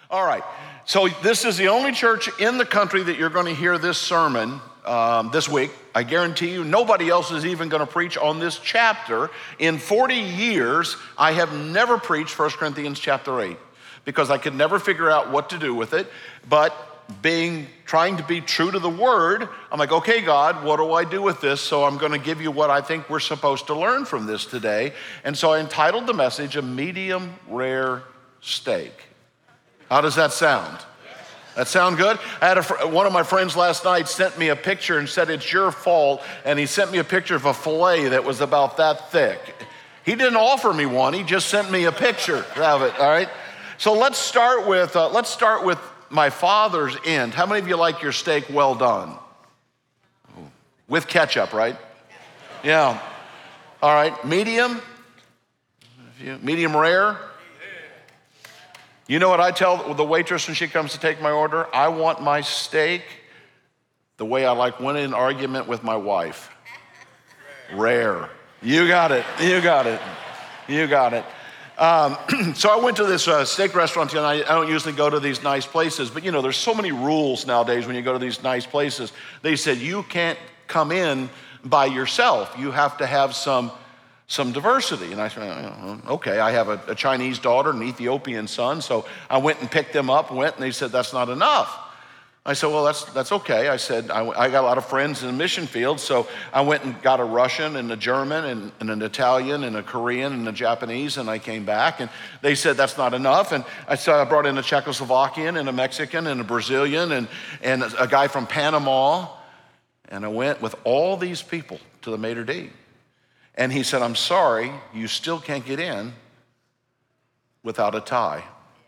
All right, so this is the only church in the country that you're going to hear this sermon this week. I guarantee you nobody else is even going to preach on this chapter. In 40 years, I have never preached 1 Corinthians chapter 8 because I could never figure out what to do with it. But trying to be true to the word, I'm like, okay, God, what do I do with this? So I'm going to give you what I think we're supposed to learn from this today. And so I entitled the message, A Medium Rare Steak. How does that sound? That sound good? I had one of my friends last night sent me a picture and said, it's your fault. And he sent me a picture of a filet that was about that thick. He didn't offer me one. He just sent me a picture of it, all right? So let's start with my father's end. How many of you like your steak well done? With ketchup, right? Yeah. All right, medium? Medium rare? You know what I tell the waitress when she comes to take my order? I want my steak the way I like winning an argument with my wife. Rare. You got it. You got it. You got it. So I went to this steak restaurant, and I don't usually go to these nice places, but you know, there's so many rules nowadays when you go to these nice places. They said you can't come in by yourself. You have to have some diversity. And I said, okay, I have a Chinese daughter and an Ethiopian son, so I went and picked them up, and they said, that's not enough. I said, well, that's okay. I said, I got a lot of friends in the mission field, so I went and got a Russian and a German and an Italian and a Korean and a Japanese, and I came back, and they said, that's not enough. And I brought in a Czechoslovakian and a Mexican and a Brazilian and a guy from Panama, and I went with all these people to the maitre d'. And he said, I'm sorry, you still can't get in without a tie.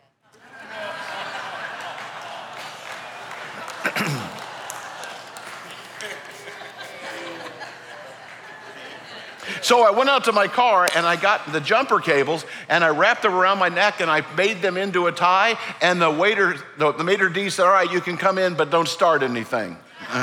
So I went out to my car and I got the jumper cables and I wrapped them around my neck and I made them into a tie. And the maitre d' said, all right, you can come in, but don't start anything.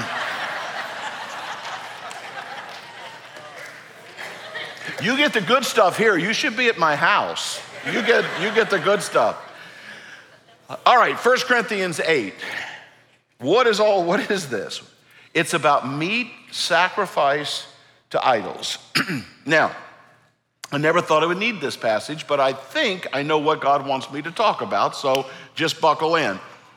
You get the good stuff here. You should be at my house. You get the good stuff. All right, 1 Corinthians 8. What is this? It's about meat sacrifice to idols. Now, I never thought I would need this passage, but I think I know what God wants me to talk about, so just buckle in.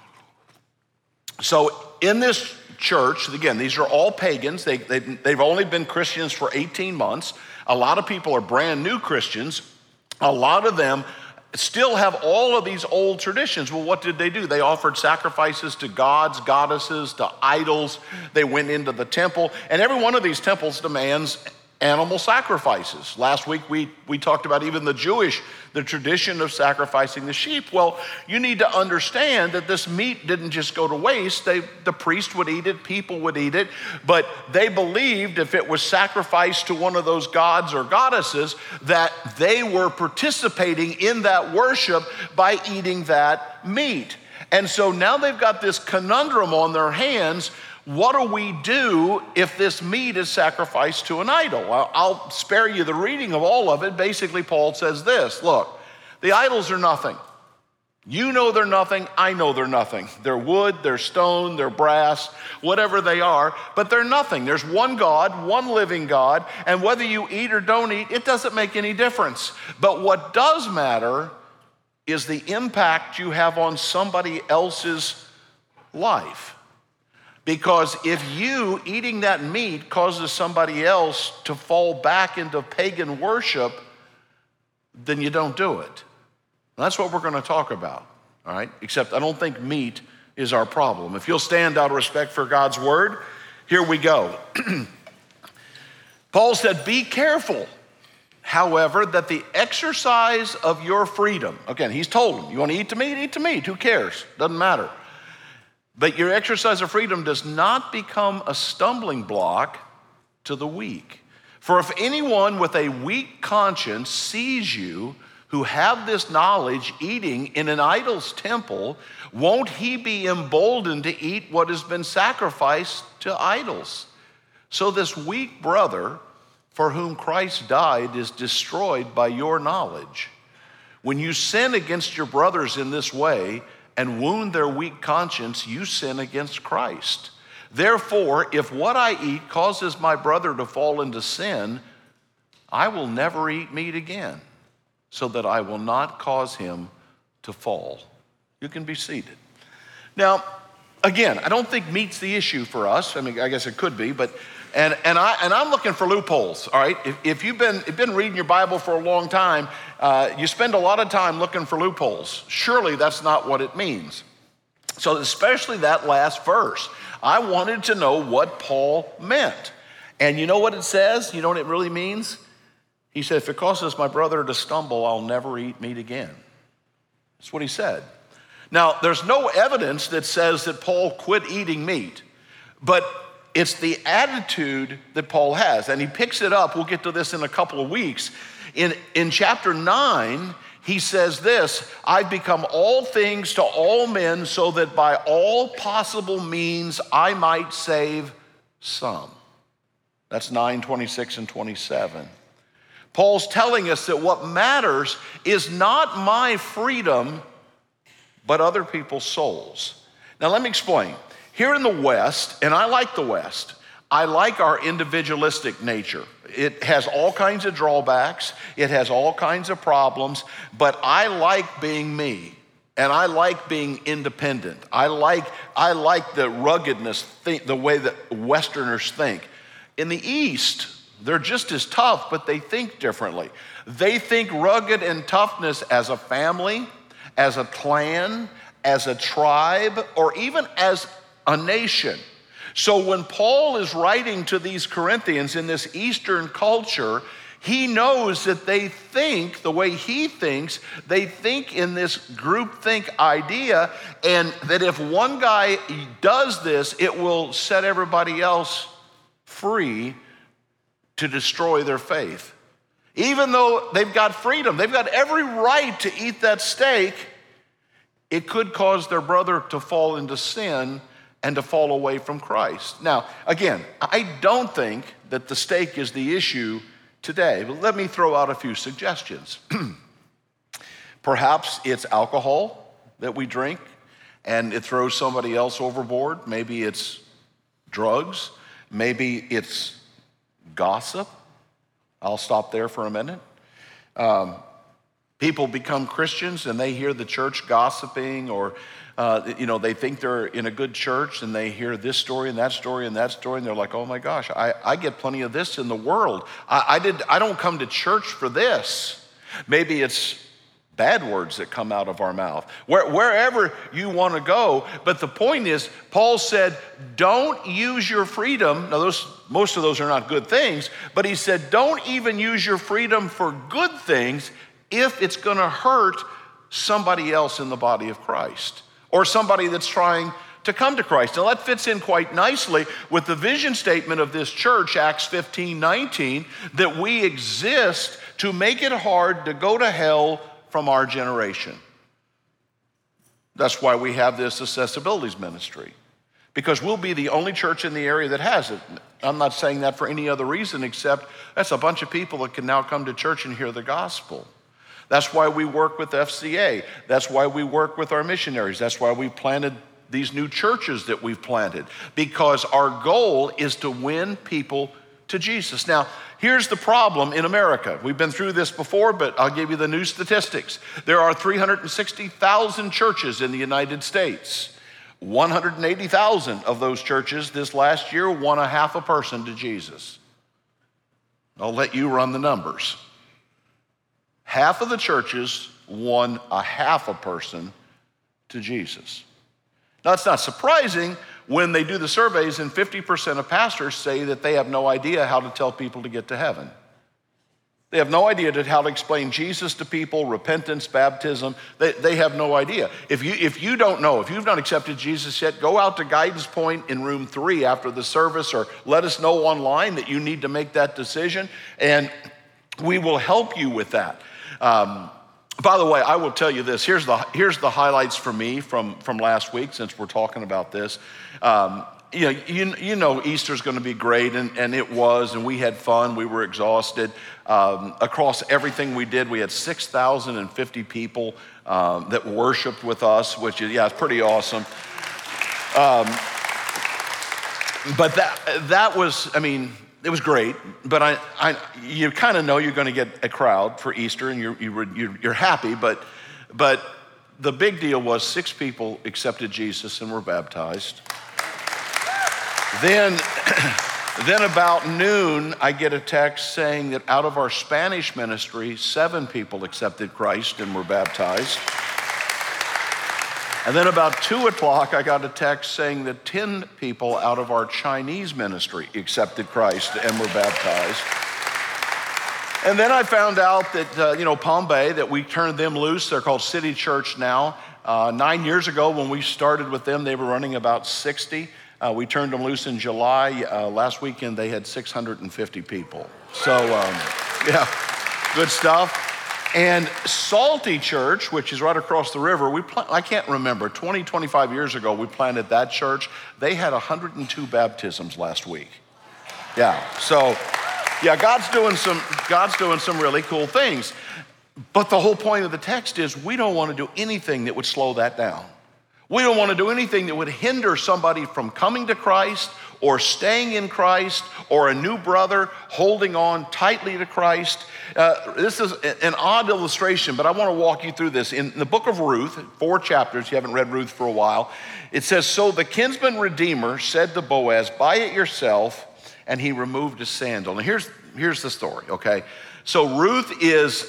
So in this church, again, these are all pagans. They've only been Christians for 18 months. A lot of people are brand new Christians. A lot of them still have all of these old traditions. Well, what did they do? They offered sacrifices to gods, goddesses, to idols. They went into the temple, and every one of these temples demands animal sacrifices. Last week, we talked about even the tradition of sacrificing the sheep. Well, you need to understand that this meat didn't just go to waste. The priest would eat it, people would eat it, but they believed if it was sacrificed to one of those gods or goddesses, that they were participating in that worship by eating that meat. And so now they've got this conundrum on their hands. What do we do if this meat is sacrificed to an idol? I'll spare you the reading of all of it. Basically, Paul says this, look, the idols are nothing. You know they're nothing, I know they're nothing. They're wood, they're stone, they're brass, whatever they are, but they're nothing. There's one God, one living God, and whether you eat or don't eat, it doesn't make any difference. But what does matter is the impact you have on somebody else's life. Because if you eating that meat causes somebody else to fall back into pagan worship, then you don't do it. And that's what we're going to talk about, all right? Except I don't think meat is our problem. If you'll stand out of respect for God's word, here we go. Paul said, be careful, however, that the exercise of your freedom, again, he's told them, you want to eat the meat? Eat the meat. Who cares? Doesn't matter. But your exercise of freedom does not become a stumbling block to the weak. For if anyone with a weak conscience sees you who have this knowledge eating in an idol's temple, won't he be emboldened to eat what has been sacrificed to idols? So this weak brother for whom Christ died is destroyed by your knowledge. When you sin against your brothers in this way, and wound their weak conscience, you sin against Christ. Therefore, if what I eat causes my brother to fall into sin, I will never eat meat again, so that I will not cause him to fall. You can be seated. Now, again, I don't think meat's the issue for us. I mean, I guess it could be, but I'm looking for loopholes. All right, if you've been reading your Bible for a long time, you spend a lot of time looking for loopholes. Surely that's not what it means. So especially that last verse, I wanted to know what Paul meant. And you know what it says? You know what it really means? He said, if it causes my brother to stumble, I'll never eat meat again. That's what he said. Now, there's no evidence that says that Paul quit eating meat, but it's the attitude that Paul has. And he picks it up. We'll get to this in a couple of weeks. In chapter 9, he says this, I've become all things to all men so that by all possible means I might save some. That's 9, 26, and 27. Paul's telling us that what matters is not my freedom, but other people's souls. Now let me explain. Here in the West, and I like the West, I like our individualistic nature. It has all kinds of drawbacks, it has all kinds of problems, but I like being me, and I like being independent. I like the ruggedness, the way that Westerners think. In the East, they're just as tough, but they think differently. They think rugged and toughness as a family, as a clan, as a tribe, or even as a nation. So when Paul is writing to these Corinthians in this Eastern culture, he knows that they think the way he thinks, they think in this groupthink idea, and that if one guy does this, it will set everybody else free to destroy their faith. Even though they've got freedom, they've got every right to eat that steak, it could cause their brother to fall into sin and to fall away from Christ. Now, again, I don't think that the steak is the issue today, but let me throw out a few suggestions. Perhaps it's alcohol that we drink and it throws somebody else overboard. Maybe it's drugs. Maybe it's gossip. I'll stop there for a minute. People become Christians and they hear the church gossiping, or they think they're in a good church and they hear this story and that story and that story, and they're like, oh my gosh, I get plenty of this in the world. I don't come to church for this. Maybe it's bad words that come out of our mouth. Wherever you want to go, but the point is, Paul said, don't use your freedom. Now, most of those are not good things, but he said, don't even use your freedom for good things if it's going to hurt somebody else in the body of Christ, or somebody that's trying to come to Christ. Now that fits in quite nicely with the vision statement of this church, Acts 15:19, that we exist to make it hard to go to hell from our generation. That's why we have this accessibilities ministry, because we'll be the only church in the area that has it. I'm not saying that for any other reason except that's a bunch of people that can now come to church and hear the gospel. That's why we work with FCA. That's why we work with our missionaries. That's why we planted these new churches that we've planted, because our goal is to win people to Jesus. Now, here's the problem in America. We've been through this before, but I'll give you the new statistics. There are 360,000 churches in the United States. 180,000 of those churches this last year won a half a person to Jesus. I'll let you run the numbers. Half of the churches won a half a person to Jesus. Now, it's not surprising when they do the surveys and 50% of pastors say that they have no idea how to tell people to get to heaven. They have no idea how to explain Jesus to people, repentance, baptism. They have no idea. If you don't know, if you've not accepted Jesus yet, go out to Guidance Point in room 3 after the service, or let us know online that you need to make that decision, and we will help you with that. By the way, I will tell you this. Here's the highlights for me from last week, since we're talking about this. You know Easter's going to be great, and it was, and we had fun. We were exhausted. Across everything we did, we had 6,050 people that worshiped with us, which is, yeah, it's pretty awesome. But that was, I mean, it was great, but you kind of know you're going to get a crowd for Easter, and you're happy, but the big deal was 6 people accepted Jesus and were baptized. Then about noon, I get a text saying that out of our Spanish ministry, 7 people accepted Christ and were baptized. And then about 2 o'clock, I got a text saying that 10 people out of our Chinese ministry accepted Christ and were baptized. And then I found out that, Palm Bay, that we turned them loose. They're called City Church now. 9 years ago, when we started with them, they were running about 60. We turned them loose in July. Last weekend, they had 650 people. So, yeah, good stuff. And Salty Church, which is right across the river, I can't remember, 20, 25 years ago, we planted that church. They had 102 baptisms last week. Yeah, so, yeah, God's doing some really cool things. But the whole point of the text is we don't want to do anything that would slow that down. We don't want to do anything that would hinder somebody from coming to Christ or staying in Christ, or a new brother holding on tightly to Christ. This is an odd illustration, but I want to walk you through this. In the book of Ruth, 4 chapters, you haven't read Ruth for a while, it says, "So the kinsman redeemer said to Boaz, 'Buy it yourself,' and he removed his sandal." And here's the story, okay? So Ruth is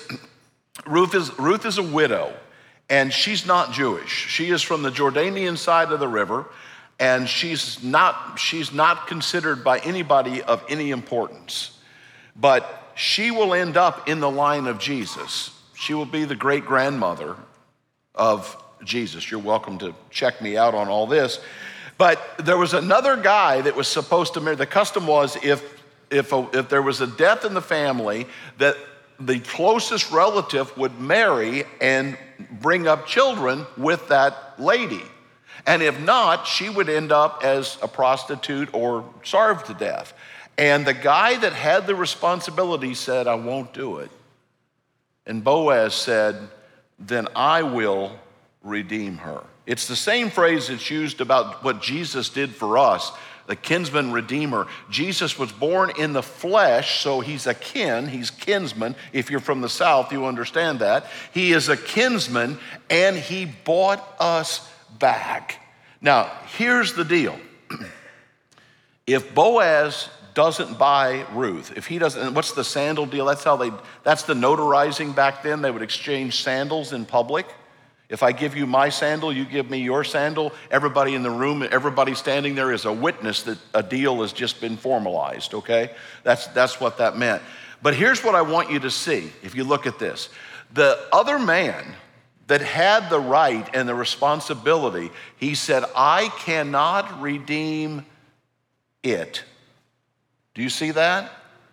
a widow. And she's not Jewish. She is from the Jordanian side of the river, and she's not considered by anybody of any importance. But she will end up in the line of Jesus. She will be the great-grandmother of Jesus. You're welcome to check me out on all this. But there was another guy that was supposed to marry. The custom was if there was a death in the family, that the closest relative would marry and bring up children with that lady. And if not, she would end up as a prostitute or starve to death. And the guy that had the responsibility said, "I won't do it." And Boaz said, "Then I will redeem her." It's the same phrase that's used about what Jesus did for us, the kinsman redeemer. Jesus was born in the flesh, so he's he's kinsman. If you're from the South, you understand that. He is a kinsman, and he bought us back. Now, here's the deal. If Boaz doesn't buy Ruth, if he doesn't, what's the sandal deal? That's the notarizing back then. They would exchange sandals in public. If I give you my sandal, you give me your sandal. Everybody in the room, everybody standing there is a witness that a deal has just been formalized, okay? That's what that meant. But here's what I want you to see if you look at this. The other man that had the right and the responsibility, he said, "I cannot redeem it." Do you see that?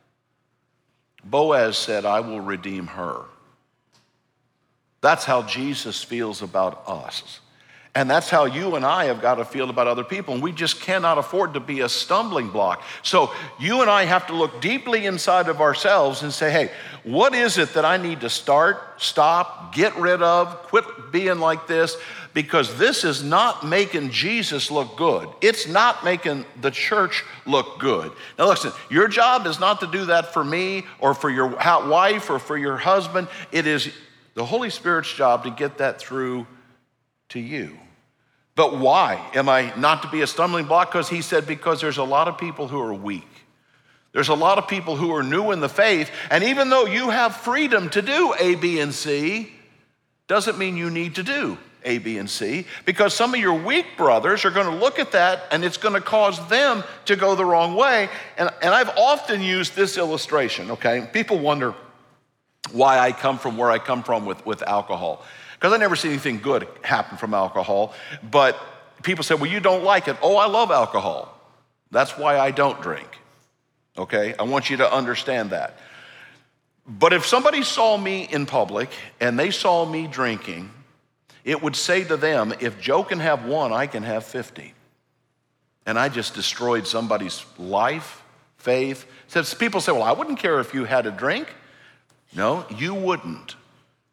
Boaz said, "I will redeem her." That's how Jesus feels about us. And that's how you and I have got to feel about other people. And we just cannot afford to be a stumbling block. So you and I have to look deeply inside of ourselves and say, hey, what is it that I need to stop, get rid of, quit being like this? Because this is not making Jesus look good. It's not making the church look good. Now listen, your job is not to do that for me or for your wife or for your husband. It is the Holy Spirit's job to get that through to you. But why am I not to be a stumbling block? Because he said, because there's a lot of people who are weak. There's a lot of people who are new in the faith. And even though you have freedom to do A, B, and C, doesn't mean you need to do A, B, and C. Because some of your weak brothers are going to look at that and it's going to cause them to go the wrong way. And I've often used this illustration, okay? People wonder why I come from where I come from with alcohol. Because I never see anything good happen from alcohol. But people say, well, you don't like it. Oh, I love alcohol. That's why I don't drink. Okay? I want you to understand that. But if somebody saw me in public and they saw me drinking, it would say to them, if Joe can have one, I can have 50. And I just destroyed somebody's life, faith. So people say, well, I wouldn't care if you had a drink. No, you wouldn't.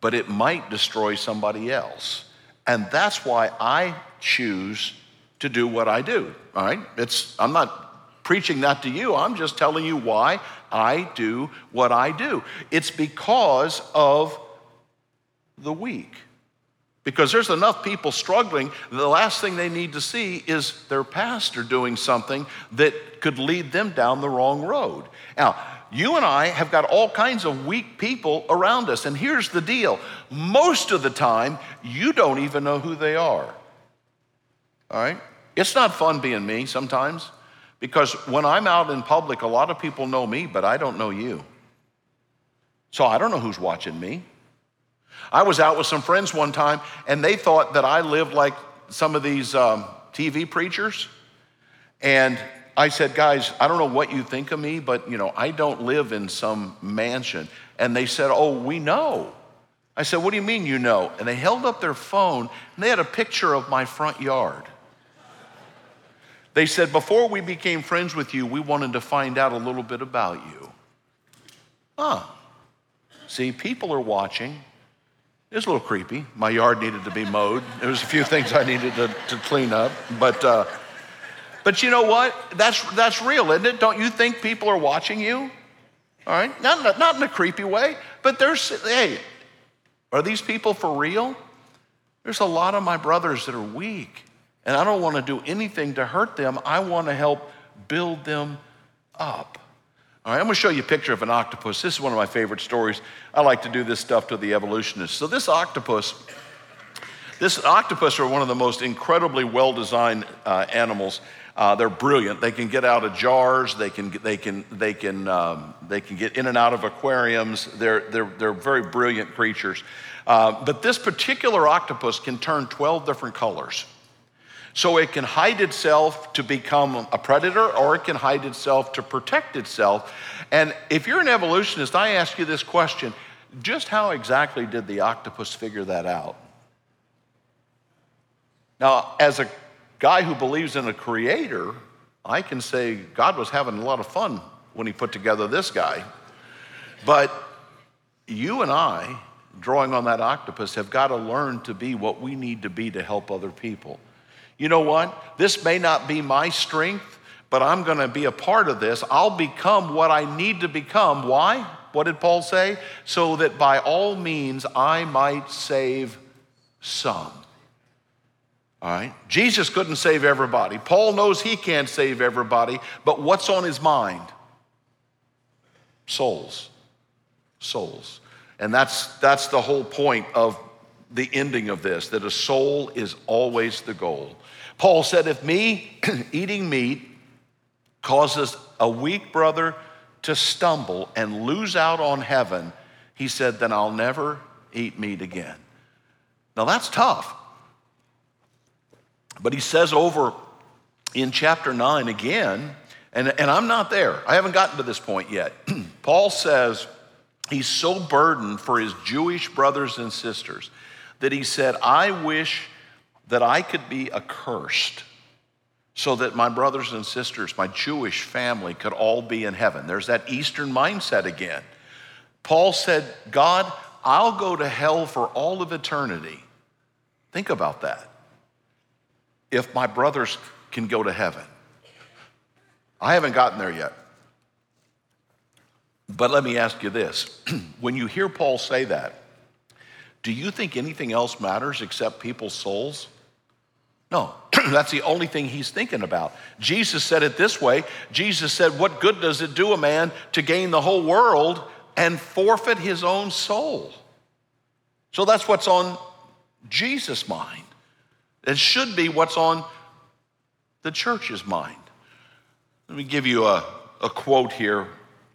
but it might destroy somebody else. And that's why I choose to do what I do, all right? I'm not preaching that to you. I'm just telling you why I do what I do. It's because of the weak. Because there's enough people struggling, the last thing they need to see is their pastor doing something that could lead them down the wrong road. Now, you and I have got all kinds of weak people around us, and here's the deal. Most of the time, you don't even know who they are, all right? It's not fun being me sometimes, because when I'm out in public, a lot of people know me, but I don't know you. So I don't know who's watching me. I was out with some friends one time, and they thought that I lived like some of these TV preachers. And I said, guys, I don't know what you think of me, but I don't live in some mansion. And they said, oh, we know. I said, what do you mean you know? And they held up their phone, and they had a picture of my front yard. They said, before we became friends with you, we wanted to find out a little bit about you. See, people are watching. It was a little creepy. My yard needed to be mowed. There was a few things I needed to clean up. But you know what? That's real, isn't it? Don't you think people are watching you? All right? Not in a creepy way, but hey, are these people for real? There's a lot of my brothers that are weak, and I don't want to do anything to hurt them. I want to help build them up. All right, I'm going to show you a picture of an octopus. This is one of my favorite stories. I like to do this stuff to the evolutionists. So this octopus are one of the most incredibly well-designed animals. They're brilliant. They can get out of jars. They can get in and out of aquariums. They're very brilliant creatures. But this particular octopus can turn 12 different colors. So it can hide itself to become a predator, or it can hide itself to protect itself. And if you're an evolutionist, I ask you this question: just how exactly did the octopus figure that out? Now, as a guy who believes in a creator, I can say God was having a lot of fun when he put together this guy. But you and I, drawing on that octopus, have got to learn to be what we need to be to help other people. You know what? This may not be my strength, but I'm going to be a part of this. I'll become what I need to become. Why? What did Paul say? So that by all means I might save some. All right? Jesus couldn't save everybody. Paul knows he can't save everybody, but what's on his mind? Souls. Souls. And that's the whole point of the ending of this, that a soul is always the goal. Paul said, if me eating meat causes a weak brother to stumble and lose out on heaven, he said, then I'll never eat meat again. Now that's tough. But he says over in chapter 9 again, and I'm not there. I haven't gotten to this point yet. Paul says he's so burdened for his Jewish brothers and sisters that he said, I wish that I could be accursed so that my brothers and sisters, my Jewish family, could all be in heaven. There's that Eastern mindset again. Paul said, God, I'll go to hell for all of eternity. Think about that. If my brothers can go to heaven. I haven't gotten there yet. But let me ask you this. When you hear Paul say that, do you think anything else matters except people's souls? No, that's the only thing he's thinking about. Jesus said it this way. Jesus said, what good does it do a man to gain the whole world and forfeit his own soul? So that's what's on Jesus' mind. It should be what's on the church's mind. Let me give you a quote here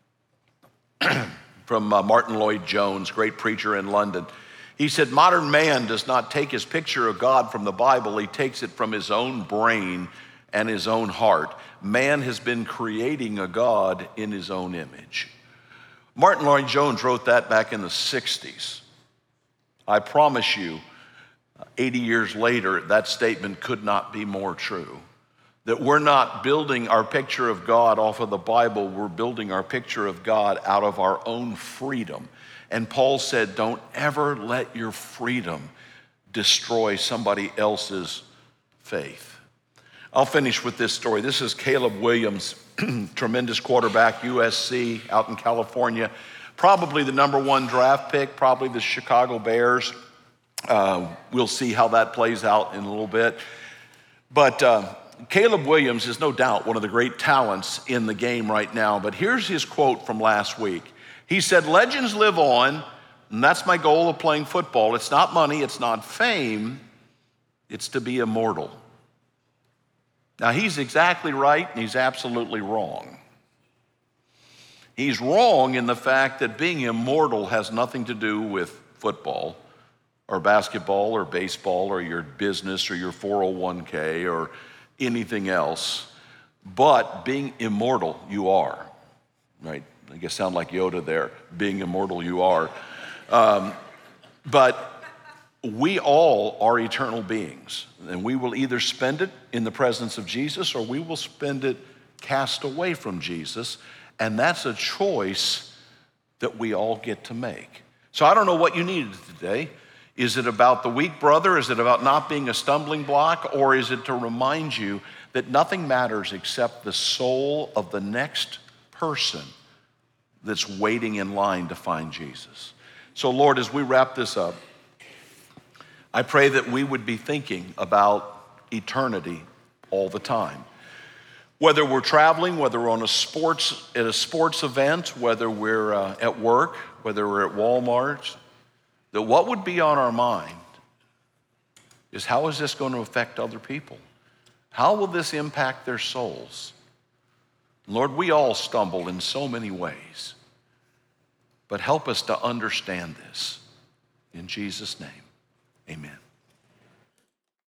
from Martin Lloyd-Jones, great preacher in London. He said, modern man does not take his picture of God from the Bible. He takes it from his own brain and his own heart. Man has been creating a God in his own image. Martin Lloyd-Jones wrote that back in the 60s. I promise you, 80 years later, that statement could not be more true. That we're not building our picture of God off of the Bible, we're building our picture of God out of our own freedom. And Paul said, don't ever let your freedom destroy somebody else's faith. I'll finish with this story. This is Caleb Williams, tremendous quarterback, USC out in California. Probably the number one draft pick, probably the Chicago Bears. We'll see how that plays out in a little bit. But Caleb Williams is no doubt one of the great talents in the game right now. But here's his quote from last week. He said, legends live on, and that's my goal of playing football. It's not money, it's not fame, it's to be immortal. Now, he's exactly right, and he's absolutely wrong. He's wrong in the fact that being immortal has nothing to do with football or basketball or baseball or your business or your 401k or anything else. But being immortal, you are, right? I guess sound like Yoda there. Being immortal, you are. But we all are eternal beings, and we will either spend it in the presence of Jesus or we will spend it cast away from Jesus, and that's a choice that we all get to make. So I don't know what you needed today. Is it about the weak brother? Is it about not being a stumbling block? Or is it to remind you that nothing matters except the soul of the next person that's waiting in line to find Jesus? So Lord, as we wrap this up, I pray that we would be thinking about eternity all the time. Whether we're traveling, whether we're at a sports event, whether we're at work, whether we're at Walmart, that what would be on our mind is, how is this going to affect other people? How will this impact their souls? Lord, we all stumble in so many ways, but help us to understand this. In Jesus' name, amen.